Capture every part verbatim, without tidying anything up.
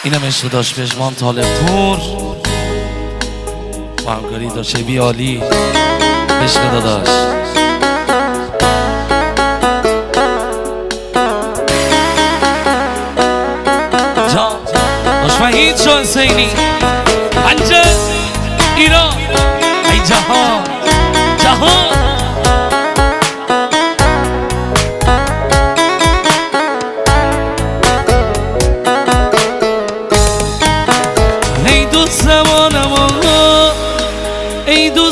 اینم عشق داشت پژمان طالب پور با همکاری داشت بی عالی عشق داداش جان داشت وحید شو حسینی پنجه ایران ای جهان جهان ای دو زمانمان ای دو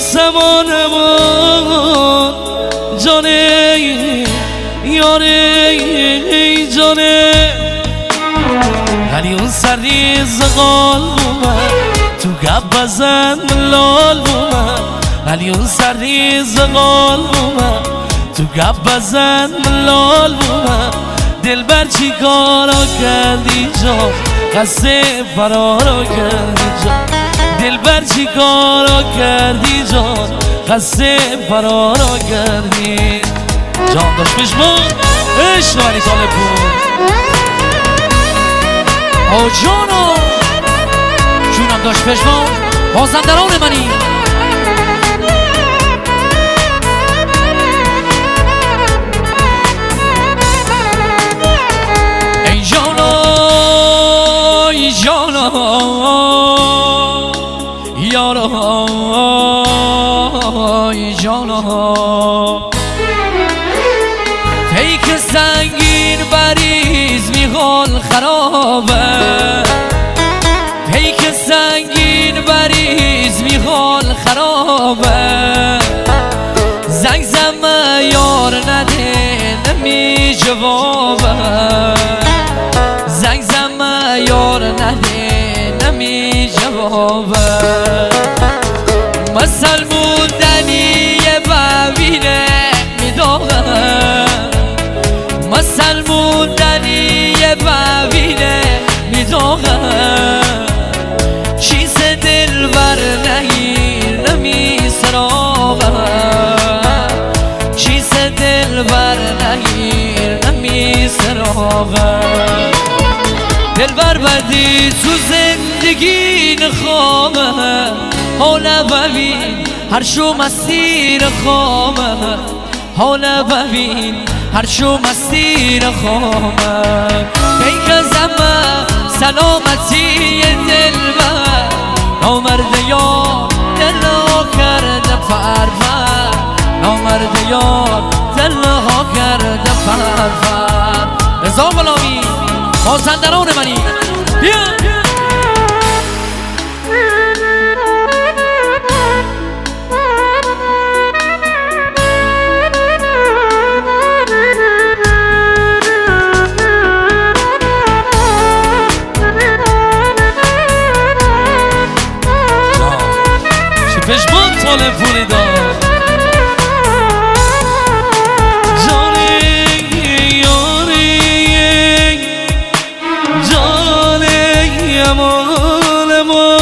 زمانمان جانه یاره ای جانه ولی اون سریز قال بومن تو گب بزن ملال بومن ولی اون سریز قال بومن تو گب بزن ملال بومن دلبر چی کارا کردی جان قصه فرارا کردی جان دلبر چی کارا کردی جان قصه فرارا کردی جان داشت پژمان عشق ولی طالب پور آو جانو جونم داشت پژمان بازندران منی ای جانو ای جانو یارو ای جانو پیک سنگین بریز میخوال خرابه پیک سنگین بریز میخوال خرابه زنگ زمه یار نده نمی جوابه زنگ زمه یار نده نمی جوابه مثل موندنی ببینه میداغه مثل موندنی ببینه میداغه چیز دل بر نگیر نمی سراغه چیز دل بر نگیر نمی سراغه دل بر بدی تو زندگی نخوامه حالا ببین هر شو مسیر خوامه حالا ببین هر شو مسیر خوامه پیک زمه سلامتی دل بر نامرد یار دل ها کرده پرور نامرد یار دل ها کرده پرور رضا غلامی بازندران منی بیا پژمان طالب پوری داد جانه یاره جانه یمال ما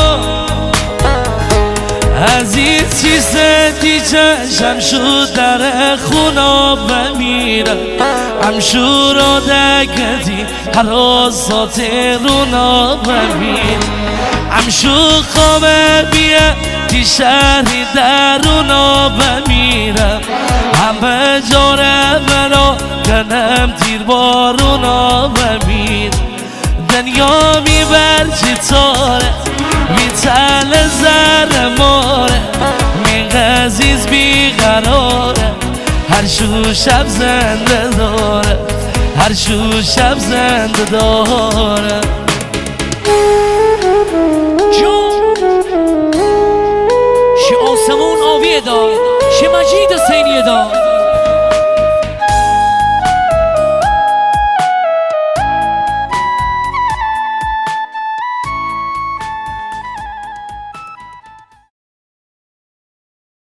از این چیزی چشم شد در خونا بمیرم همشو را دکتی حراسات رونا بمیرم همشو خوابه بیا تی شهری درونا بمیرم همه جاره برا کنم تیر بارونا بمیر دنیا میبر چطاره میتل زر ماره می عزیز بیقراره هر شو شب زنده داره هر شو شب زنده داره آسمون آویه داد شه مجید حسینیه داد